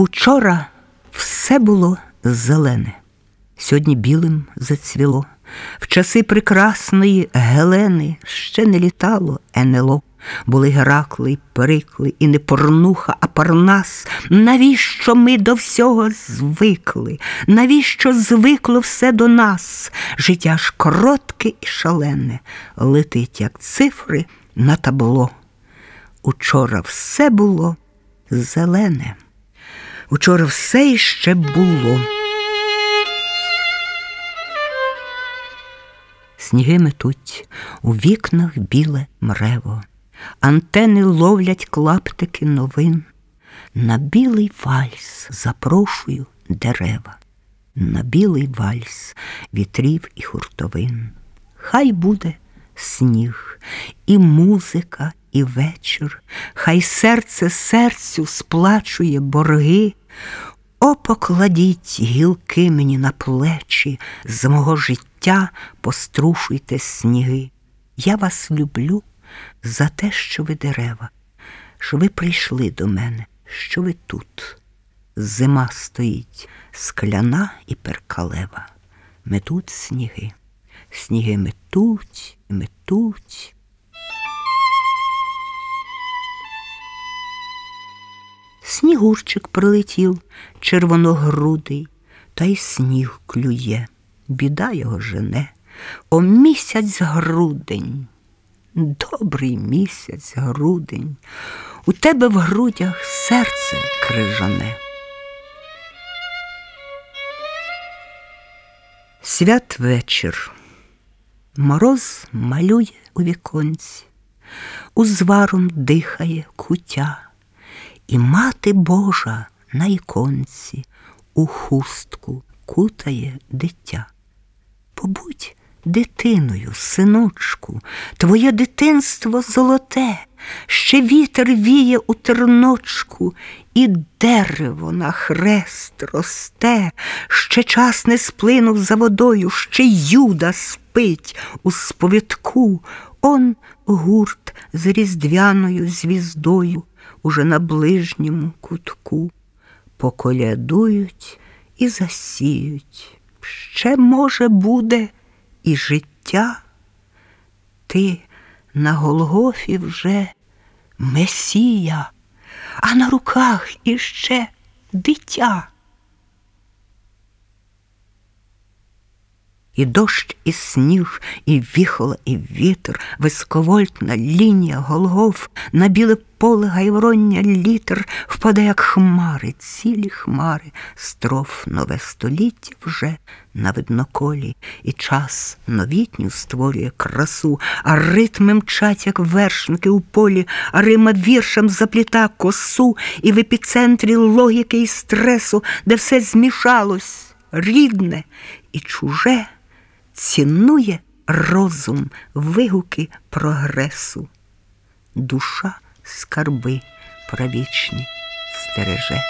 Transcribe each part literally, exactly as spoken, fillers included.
Учора все було зелене, сьогодні білим зацвіло. В часи прекрасної Гелени ще не літало НЛО. Були Геракли й Перикли, і не Порнуха, а Парнас. Навіщо ми до всього звикли? Навіщо звикло все до нас? Життя ж коротке і шалене, летить, як цифри на табло. Учора все було зелене. Учора все іще було. Сніги метуть, у вікнах біле мрево, антени ловлять клаптики новин. На білий вальс запрошую дерева, на білий вальс вітрів і хуртовин. Хай буде сніг, і музика, і вечір, хай серце серцю сплачує борги. О, покладіть гілки мені на плечі, з мого життя пострушуйте сніги. Я вас люблю за те, що ви дерева, що ви прийшли до мене, що ви тут. Зима стоїть, скляна і перкалева. Метуть сніги, сніги метуть, метуть. Снігурчик прилетів, червоногрудий, та й сніг клює, біда його жене. О, місяць грудень, добрий місяць грудень, у тебе в грудях серце крижане. Святвечір. Мороз малює у віконці, узваром дихає куття. І Мати Божа на іконці у хустку кутає дитя. Побудь дитиною, синочку, твоє дитинство золоте, ще вітер віє у терночку, і дерево на хрест росте, ще час не сплинув за водою, ще Юда спить у сповідку. Он гурт з різдвяною звіздою уже на ближньому кутку. Поколядують і засіють. Ще, може, буде і життя. Ти на Голгофі вже Месія, а на руках іще дитя. І дощ, і сніг, і віхола, і вітер, високовольтна лінія Голгоф, на біле поле гайвороння літер впаде, як хмари, цілі хмари, строф нове століття вже на видноколі, і час новітню створює красу, а ритми мчать, як вершники у полі, а рима віршем запліта косу, і в епіцентрі логіки і стресу, де все змішалось, рідне і чуже, цінує розум вигуки прогресу. Душа скарби правічні стереже.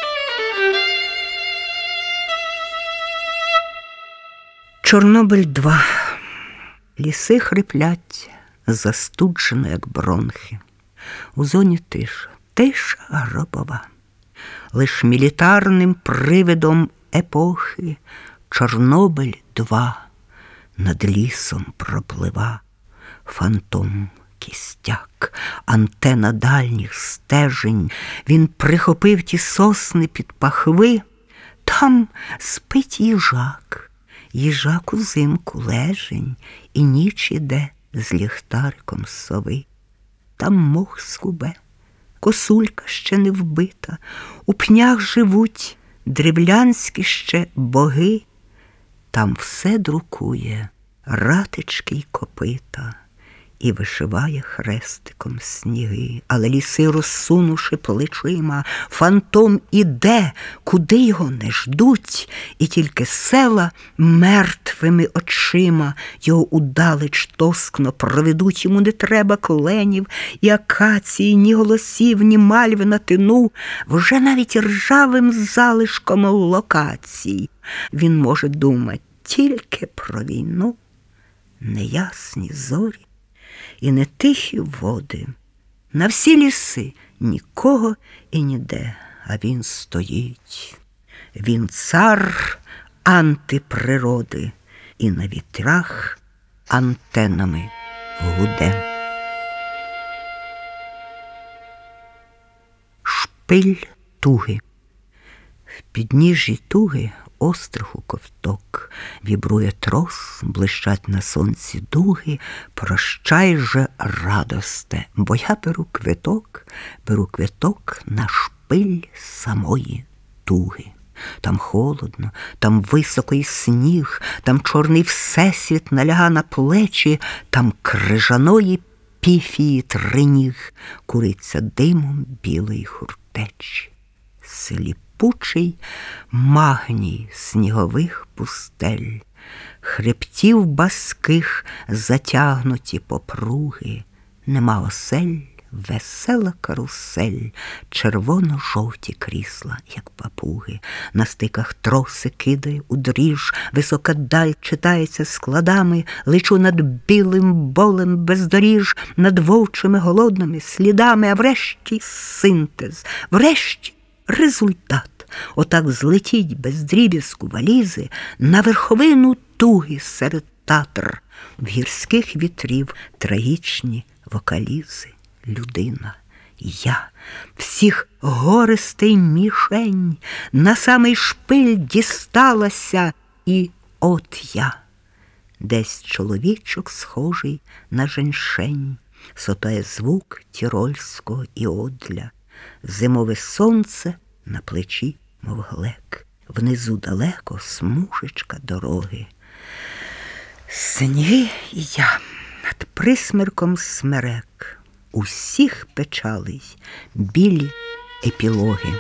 Чорнобиль два. Ліси хриплять, застуджено, як бронхи. У зоні тиша, тиша гробова. Лиш мілітарним привидом епохи Чорнобиль два над лісом проплива. Фантом кістяк, антена дальніх стежень. Він прихопив ті сосни під пахви. Там спить їжак, їжак узимку лежень, і ніч іде з ліхтариком сови. Там мох скубе, косулька ще не вбита, у пнях живуть древлянські ще боги. Там все друкує ратички й копита, і вишиває хрестиком сніги. Але ліси, розсунувши плечима, фантом іде, куди його не ждуть, і тільки села мертвими очима його удалеч тоскно проведуть. Йому не треба кленів і акації, ні голосів, ні мальви на тину, вже навіть ржавим залишком локацій. Він може думати тільки про війну, неясні зорі і не тихі води. На всі ліси нікого і ніде, а він стоїть. Він цар антиприроди і на вітрах антенами гуде. Шпиль туги. В підніжжі туги остраху ковток, вібрує трос, блищать на сонці дуги. Прощай же, радосте, бо я беру квиток, беру квиток на шпиль самої туги. Там холодно, там високий сніг, там чорний всесвіт наляга на плечі, там крижаної піфії триніг куриться димом білої хуртечі. Сліпучий магній снігових пустель, хребтів баских затягнуті попруги, нема осель, весела карусель, червоно-жовті крісла, як папуги. На стиках троси кидає у дріж, висока даль читається складами, лечу над білим болем бездоріж, над вовчими голодними слідами, а врешті синтез, врешті результат. Отак злетіть без дріб'язку валізи на верховину туги серед татр, в гірських вітрів трагічні вокалізи. Людина, я, всіх гористий мішень, на самий шпиль дісталася, і от я. Десь чоловічок схожий на женьшень, сотає звук тірольського іодля. Зимове сонце на плечі, мов глек, внизу далеко смужечка дороги. Сніги і я над присмерком смерек, усіх печалей білі епілоги.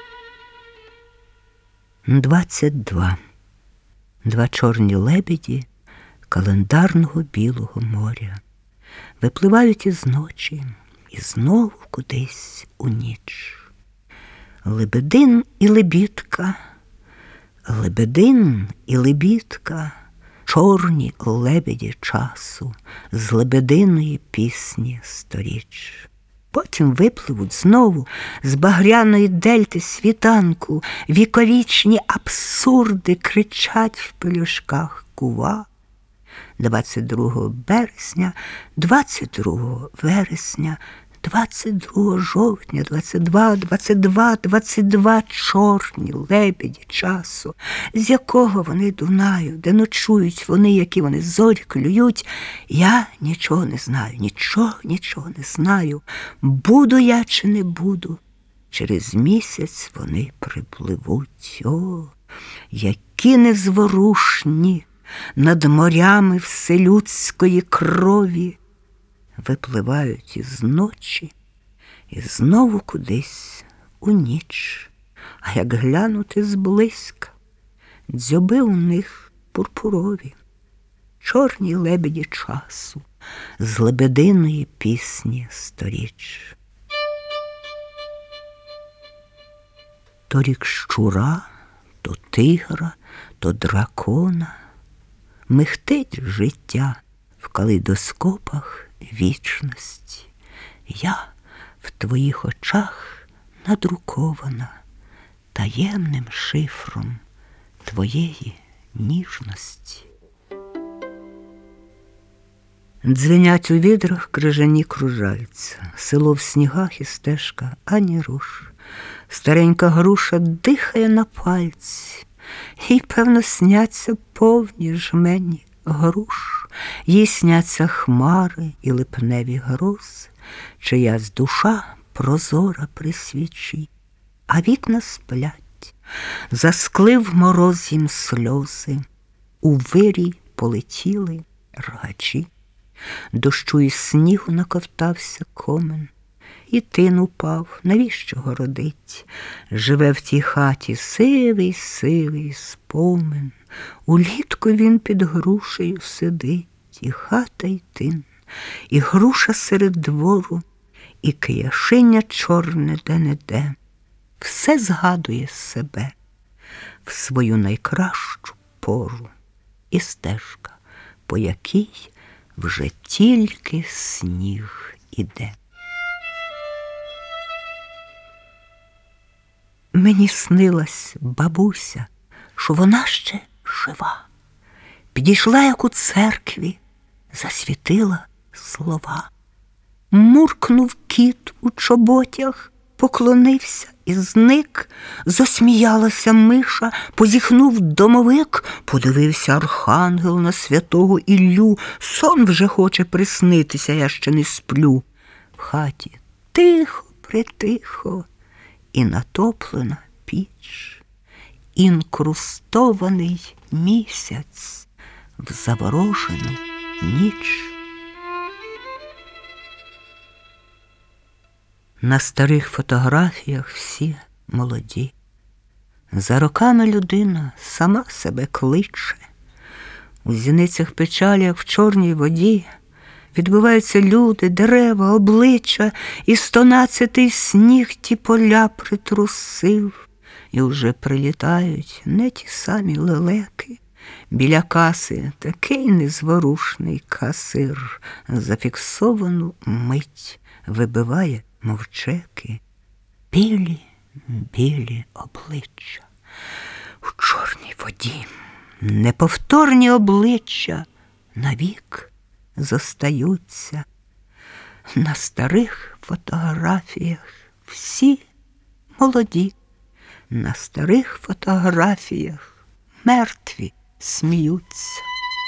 Двадцять два. Два чорні лебеді календарного білого моря випливають із ночі і знову кудись у ніч. Лебедин і лебідка, лебедин і лебідка, чорні лебеді часу, з лебединої пісні сторіч. Потім випливуть знову з багряної дельти світанку, віковічні абсурди кричать в пелюшках кува. двадцять другого березня, двадцять другого вересня, двадцять другого жовтня, двадцять два, двадцять два, двадцять два чорні лебеді часу, з якого вони дунають, де ночують вони, які вони зорі клюють. Я нічого не знаю, нічого, нічого не знаю. Буду я чи не буду. Через місяць вони припливуть. О, які незворушні над морями вселюдської крові випливають із ночі і знову кудись у ніч. А як глянути зблизька, дзьоби у них пурпурові, чорні лебеді часу, з лебединої пісні сторіч. То рік щура, то тигра, то дракона, михтить життя в калейдоскопах вічності. Я в твоїх очах надрукована таємним шифром твоєї ніжності. Дзвенять у відрах крижані кружальця, село в снігах і стежка ані руш. Старенька груша дихає на пальці, їй, певно, сняться повні жмені груш. Їй сняться хмари і липневі грози, чиясь душа прозора при свічі, а вікна сплять, засклив мороз їм сльози, у вирій полетіли рогачі. Дощу й снігу наковтався комен, і тин упав, навіщо городить? Живе в тій хаті сивий, сивий спомин, улітку він під грушею сидить, і хата, й тин, і груша серед двору, і кияшиня чорне де-не-де. Все згадує себе в свою найкращу пору, і стежка, по якій вже тільки сніг. 一 day. 。 Мені снилась бабуся, що вона ще жива. Підійшла, як у церкві, засвітила слова. Муркнув кіт у чоботях, поклонився і зник. Засміялася миша, позіхнув домовик, подивився архангел на святого Іллю. Сон вже хоче приснитися, я ще не сплю. В хаті тихо-притихо, і натоплена піч, інкрустований місяць в заворожену ніч. На старих фотографіях всі молоді. За роками людина сама себе кличе. У зіницях печалі, як в чорній воді, відбиваються люди, дерева, обличчя, і стонадцятий сніг ті поля притрусив. І вже прилітають не ті самі лелеки. Біля каси такий незворушний касир зафіксовану мить вибиває мовчеки. Білі, білі обличчя у чорній воді. Неповторні обличчя навік зостаються. На старих фотографіях всі молоді. На старих фотографіях мертві сміються.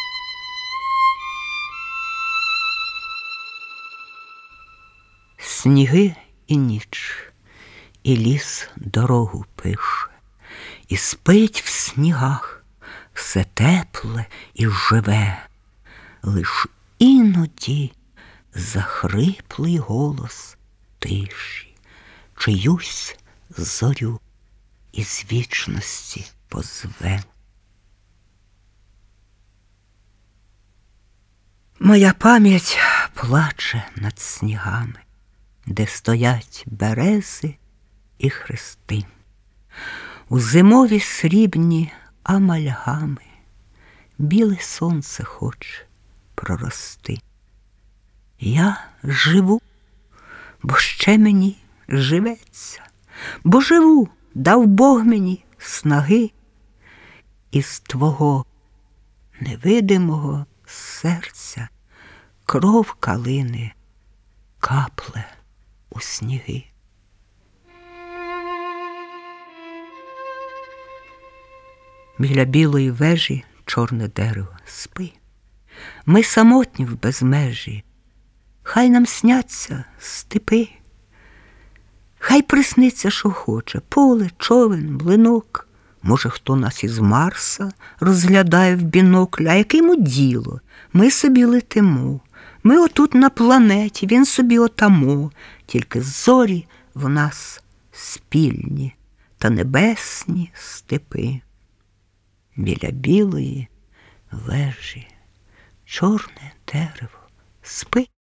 Сніги і ніч, і ліс дорогу пише, і спить в снігах все тепле і живе. Лиш іноді захриплий голос тиші, чиюсь зорю із вічності позве. Моя пам'ять плаче над снігами, де стоять берези і хрести. У зимові срібні амальгами біле сонце хоче прорости. Я живу, бо ще мені живеться, бо живу, дав Бог мені снаги. Із твого невидимого серця кров калини капле у сніги. Біля білої вежі чорне дерево спи. Ми самотні в безмежі, хай нам сняться степи. Хай присниться, що хоче, поле, човен, млинок. Може, хто нас із Марса розглядає в бінокль, а яке йому діло? Ми собі летимо, ми отут на планеті, він собі отамо. Тільки зорі в нас спільні та небесні степи. Біля білої вежі чорне дерево спи.